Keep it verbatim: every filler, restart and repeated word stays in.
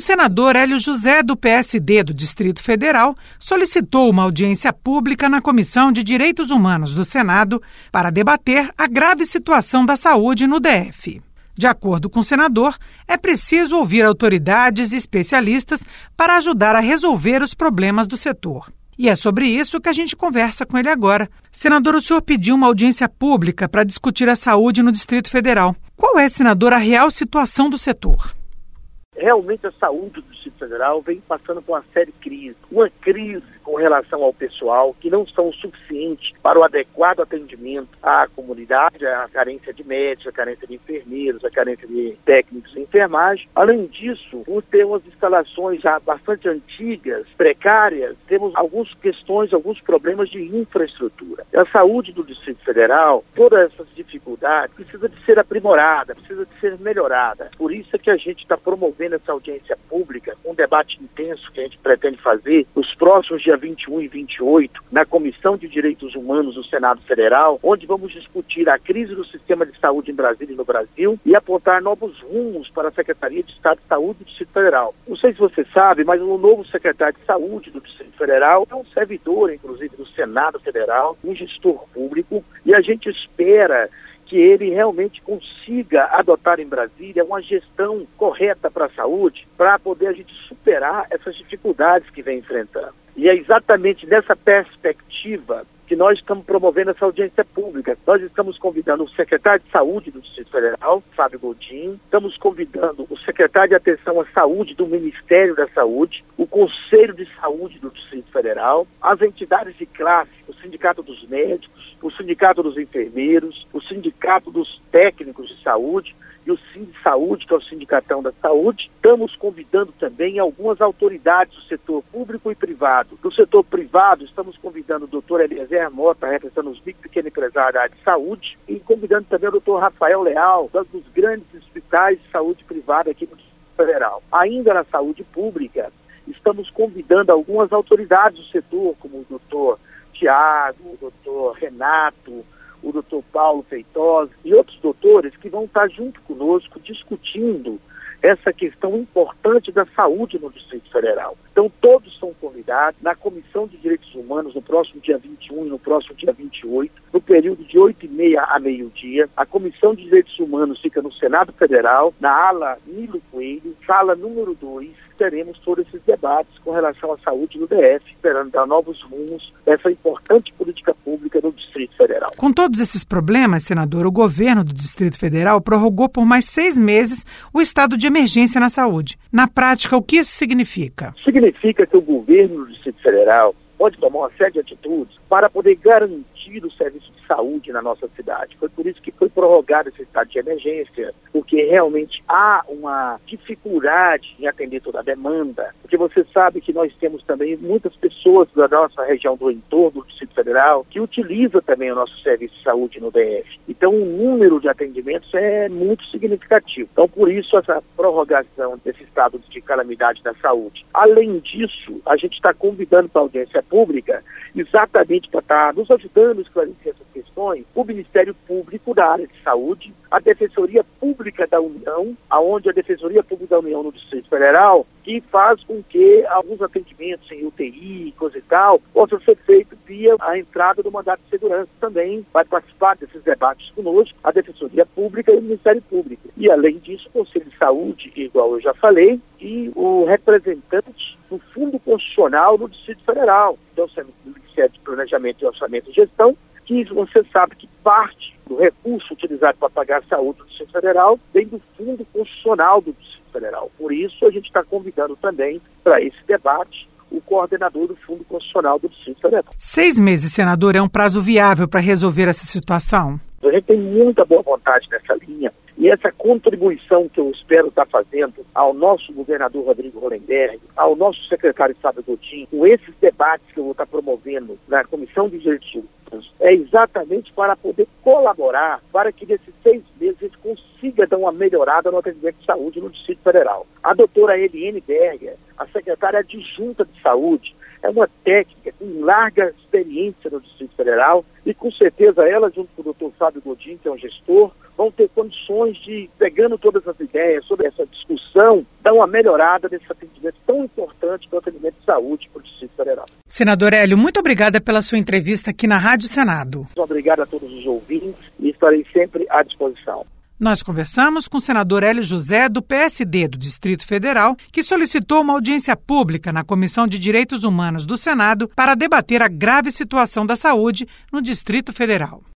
senador Hélio José, do P S D do Distrito Federal, solicitou uma audiência pública na Comissão de Direitos Humanos do Senado para debater a grave situação da saúde no D F. De acordo com o senador, é preciso ouvir autoridades e especialistas para ajudar a resolver os problemas do setor. E é sobre isso que a gente conversa com ele agora. Senador, o senhor pediu uma audiência pública para discutir a saúde no Distrito Federal. Qual é, senador, a real situação do setor? Realmente a saúde do Distrito Federal vem passando por uma série de crises. Uma crise com relação ao pessoal, que não são o suficiente para o adequado atendimento à comunidade, a carência de médicos, a carência de enfermeiros, a carência de técnicos de enfermagem. Além disso, por ter umas instalações já bastante antigas, precárias, temos algumas questões, alguns problemas de infraestrutura. A saúde do Distrito Federal, todas essas dificuldades, precisa de ser aprimorada, precisa de ser melhorada. Por isso é que a gente está promovendo essa audiência pública, um debate intenso que a gente pretende fazer nos próximos dias vinte e um e vinte e oito, na Comissão de Direitos Humanos do Senado Federal, onde vamos discutir a crise do sistema de saúde em Brasília e no Brasil e apontar novos rumos para a Secretaria de Estado de Saúde do Distrito Federal. Não sei se você sabe, mas o novo secretário de Saúde do Distrito Federal é um servidor, inclusive, do Senado Federal, um gestor público, e a gente espera que ele realmente consiga adotar em Brasília uma gestão correta para a saúde, para poder a gente superar essas dificuldades que vem enfrentando. E é exatamente nessa perspectiva que nós estamos promovendo essa audiência pública. Nós estamos convidando o secretário de Saúde do Distrito Federal, Fábio Godin, estamos convidando o secretário de Atenção à Saúde do Ministério da Saúde, o Conselho de Saúde do Distrito Federal, as entidades de classe, o Sindicato dos Médicos, o Sindicato dos Enfermeiros, o Sindicato dos Técnicos de Saúde e o Sindisaúde, que é o Sindicatão da Saúde. Estamos convidando também algumas autoridades do setor público e privado. Do setor privado, estamos convidando o doutor Eliezer Mota, representando os micro e pequenos empresários da área de saúde, e convidando também o doutor Rafael Leal, dos grandes hospitais de saúde privada aqui no Distrito Federal. Ainda na saúde pública, estamos convidando algumas autoridades do setor, como o doutor Tiago, o doutor Renato, o doutor Paulo Feitosa e outros doutores que vão estar junto conosco discutindo essa questão importante da saúde no Distrito Federal. Então, todos são convidados na Comissão de Direitos Humanos no próximo dia vinte e um e no próximo dia vinte e oito, no período de oito e meia a meio-dia. A Comissão de Direitos Humanos fica no Senado Federal, na ala Nilo Coelho, sala número dois. Teremos todos esses debates com relação à saúde do D F, esperando dar novos rumos dessa importante política pública no Distrito Federal. Com todos esses problemas, senador, o governo do Distrito Federal prorrogou por mais seis meses o estado de emergência na saúde. Na prática, o que isso significa? Significa que o governo do Distrito Federal pode tomar uma série de atitudes para poder garantir o serviço de saúde na nossa cidade. Foi por isso que foi prorrogado esse estado de emergência, porque realmente há uma dificuldade em atender toda a demanda, porque você sabe que nós temos também muitas pessoas da nossa região do entorno do Distrito Federal que utilizam também o nosso serviço de saúde no D F. Então o número de atendimentos é muito significativo. Então por isso essa prorrogação desse estado de calamidade da saúde. Além disso, a gente está convidando para a audiência pública exatamente para estar nos ajudando a esclarecer essas questões, o Ministério Público da área de saúde, a Defensoria Pública da União, aonde a Defensoria Pública da União no Distrito Federal, que faz com que alguns atendimentos em U T I, coisa e tal, possam ser feitos via a entrada do mandato de segurança. Também vai participar desses debates conosco a Defensoria Pública e o Ministério Público. E, além disso, o Conselho de Saúde, igual eu já falei, e o representante do Fundo Constitucional no Distrito Federal, então o Ministério de Planejamento e Orçamento e Gestão, que você sabe que parte do recurso utilizado para pagar a saúde do Distrito Federal vem do Fundo Constitucional do Distrito Federal. Por isso, a gente está convidando também para esse debate o coordenador do Fundo Constitucional do Distrito Federal. Seis meses, senador, é um prazo viável para resolver essa situação? A gente tem muita boa vontade nessa linha. E essa contribuição que eu espero estar fazendo ao nosso governador Rodrigo Hollenberg, ao nosso secretário Fábio Godin, com esses debates que eu vou estar promovendo na Comissão de Direitos Humanos, é exatamente para poder colaborar para que nesses seis meses a gente consiga dar uma melhorada no atendimento de saúde no Distrito Federal. A doutora Eliane Berger, a secretária adjunta de saúde, é uma técnica com larga experiência no Distrito Federal e com certeza ela, junto com o doutor Fábio Godin, que é um gestor, vão ter condições de, pegando todas as ideias sobre essa discussão, dar uma melhorada nesse atendimento tão importante que é o atendimento de saúde para o Distrito Federal. Senador Hélio, muito obrigada pela sua entrevista aqui na Rádio Senado. Obrigado a todos os ouvintes e estarei sempre à disposição. Nós conversamos com o senador Hélio José, do P S D do Distrito Federal, que solicitou uma audiência pública na Comissão de Direitos Humanos do Senado para debater a grave situação da saúde no Distrito Federal.